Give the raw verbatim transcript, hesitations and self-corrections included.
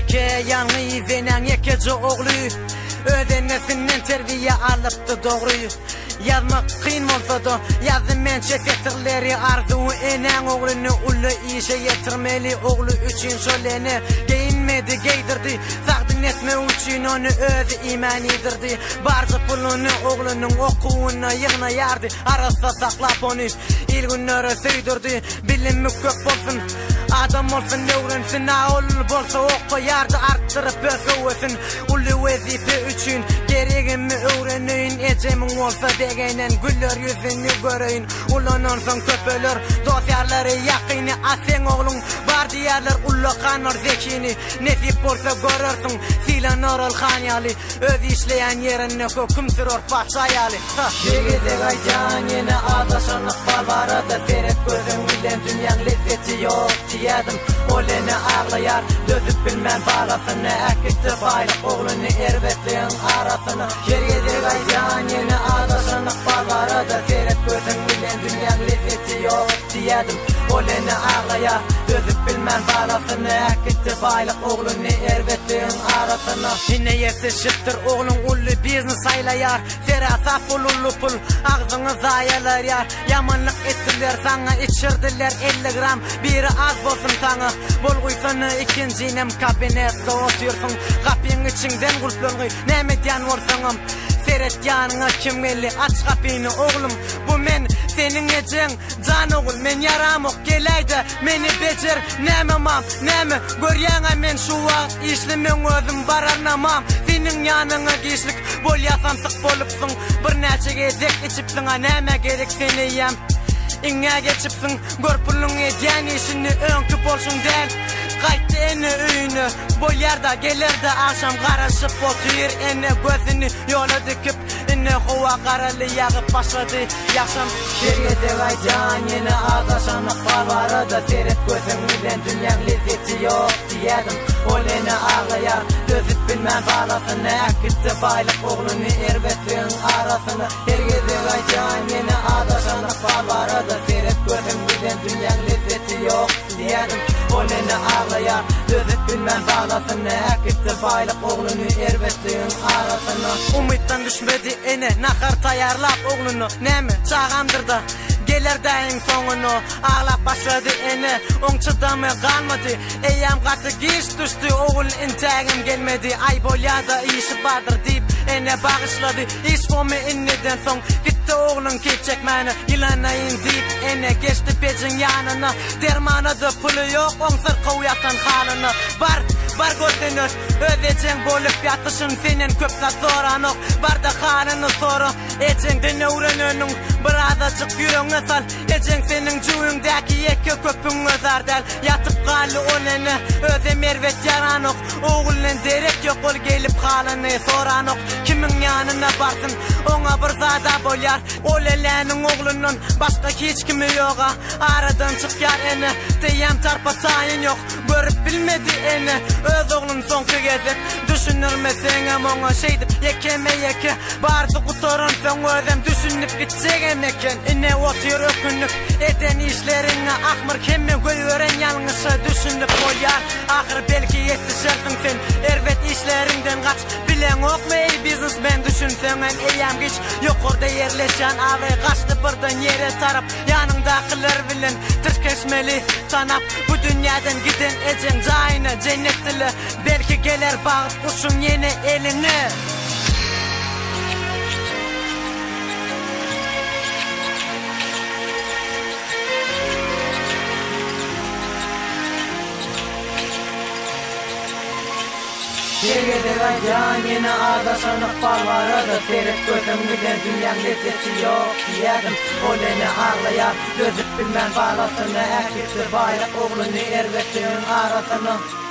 Yeke yanı izenen yekeci oğlu ödenesinden terbiye alıptı doğruyu. Yazmak kıyın olsa da yazın men çefetirleri arzu enen oğlunu ulu işe yetirmeli oğlu üçün şöleni giyinmedi giydirdi sağdın etme üçün onu öz iman yedirdi barca pulunu oğlunun okuğuna yığına yardı arasa saklap onu il günleri süydürdü bilim kök bolsun adam olsun öğrensin ağol bolsa oku yardı arttırıp öküvesin ulu vazife üçün gereğimi öğrenin ecemin olsa degenen güller yüzünü göreyim ulanın son köpölür dosyarları yakini asen oğlun bar diyarlar ulla kanır zekini nesip olsa görürsün silan oral khanyali öz işleyen yerine hüküm sürür başayali şehide gaycan yine adaşanlık balvarada seret gözün bilen dünyanın lezzeti yok diyedim olene ağlayar dözüp bilmen balasını akitte baylık oğlunu erbetleyen arasını şehide gaycan yine adaşanlık balvarada seret gözün bilen dünyanın lezzeti yok diyedim olene ağlayar dözüp bilmen balasını akitte baylık oğlunu erbetleyen arasını yine yetişiptir oğlun ulu biznes aylayar serasaf ululu pul ağzını zayalar yar yamanlık ettiler sana içirdiler elli gram biri az bolsun sana bolguysanı ikincinem kabinette otursun kapının içinden kulplangy nemedyan olsanım seret yanına kimeli aç kapını oğlum bu men senin ecen can oğul men yaramok gelayda meni becer nememam neme görýäňe men şu wagt işlemen özüm baranamam senin yanına geçlik bol yasamsyk bolupsyň bir näçe gezek içipsiň neme gerek seni yam inge geçipsiň görpülüň edýän işini öňkü bolşuň däl qaytdy ene öýüne bolýarda gelerde akşam garaşyp otyr ene gözüni ýola dikip ene howa garaly ýagyp başlady ýaşam şergede gaýjan ene adaşanyk balbarada seret gözüň bilen dünýäň lezzeti ýok diýedim olene ağlayar dözüp bilmän balasyny akitte baylyk oğluny erbetleň arasyny şergede gaýjan ene adaşanyk balbarada seret gözüň bilen dünýäň lezzeti ýok diýedim olene ağlayar dözüp bilmän balasyny akitte baylyk oğluny erbetleň arasyny umytdan düşmedi ene nahar taýarlap oğluny näme çağandyrdy geler daýym soňuny ağlap başlady ene oň çydamy galmady eýam gaty giş düşdi oğul intägim gelmedi ay bolýada işi bardyr diýip ene bagyşlady iş bomy inneden soň gitti oğlun keçek meni ýylanaýyn diýip ene geçdi pejin ýanyna dermanyda puly ýok oň syrky ýatan halyny bar bar götünür ödeçen bolup ýatyşyn senen köp zat soranok barda halyny sora eçeňden öwreneniň bir adaçyk ýüregiňe sal eçeň seniň juýuňdaky ýeke köpüň özardal ýatyp galy olene öze merwet ýaranok oğulyn derek ýok bol gelip halyny soranok kimiň ýanyna barsyn oňa bir zada bolýar oleleniň oğlundan başga hiç kimi ýoga aradan çykýar ene diýem tarpataýyn ýok görüp bilmedi ene öz oğlum soňky gezip düşünürmeseň oňa şeýdip ýekeme ýeke bardy gutoran soň özem düşünüp gitsegem eken ene otyr ökünüp eden işlerine akmyr kemme göýören ýalňysy düşünüp bolýar ahyr belki ýetişersiň sen erbet işlerinden gaç bilen okmy ey biznesmen düşünseň eýam geç ýokurda ýerleşen away gaçdy birden ýere tarap ýanyňdakylar bilen tirkeşmeli sanap bu dünýäden giden ejen jaýyna jennetli belki geler bagyt kuşun ýene eline şergede gaýjan ýene adaşanyk balbarada seret gözüň bilen dünýäň lezzeti ýok diýedim olene ağlayar dözüp bilmän balasyny akitte baylyk oğluny erbetleň arasyny